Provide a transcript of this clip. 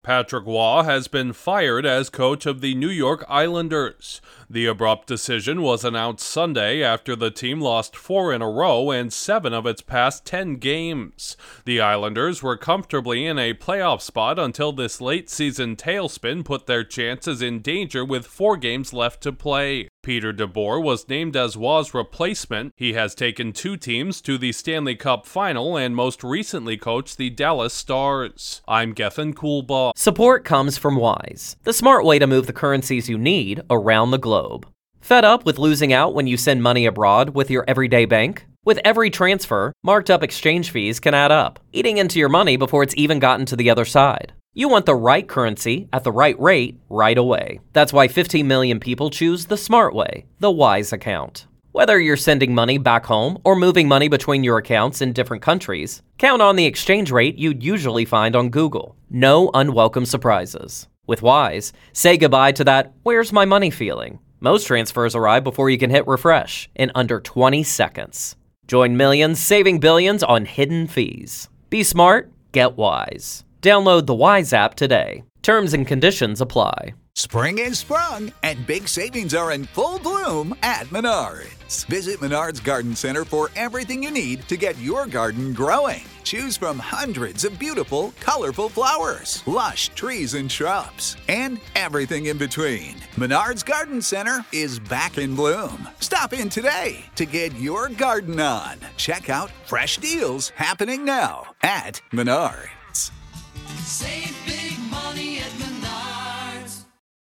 Patrick Waugh has been fired as coach of the New York Islanders. The abrupt decision was announced Sunday after the team lost 4 in a row and 7 of its past 10 games. The Islanders were comfortably in a playoff spot until this late-season tailspin put their chances in danger with 4 games left to play. Peter DeBoer was named as Waugh's replacement. He has taken 2 teams to the Stanley Cup Final and most recently coached the Dallas Stars. I'm Gethin Coolbaugh. Support comes from Wise, the smart way to move the currencies you need around the globe. Fed up with losing out when you send money abroad with your everyday bank? With every transfer, marked up exchange fees can add up, eating into your money before it's even gotten to the other side. You want the right currency at the right rate right away. That's why 15 million people choose the smart way, the Wise account. Whether you're sending money back home or moving money between your accounts in different countries, count on the exchange rate you'd usually find on Google. No unwelcome surprises. With Wise, say goodbye to that "where's my money" feeling. Most transfers arrive before you can hit refresh in under 20 seconds. Join millions saving billions on hidden fees. Be smart, get Wise. Download the Wise app today. Terms and conditions apply. Spring is sprung, and big savings are in full bloom at Menards. Visit Menards Garden Center for everything you need to get your garden growing. Choose from hundreds of beautiful, colorful flowers, lush trees and shrubs, and everything in between. Menards Garden Center is back in bloom. Stop in today to get your garden on. Check out fresh deals happening now at Menards. Save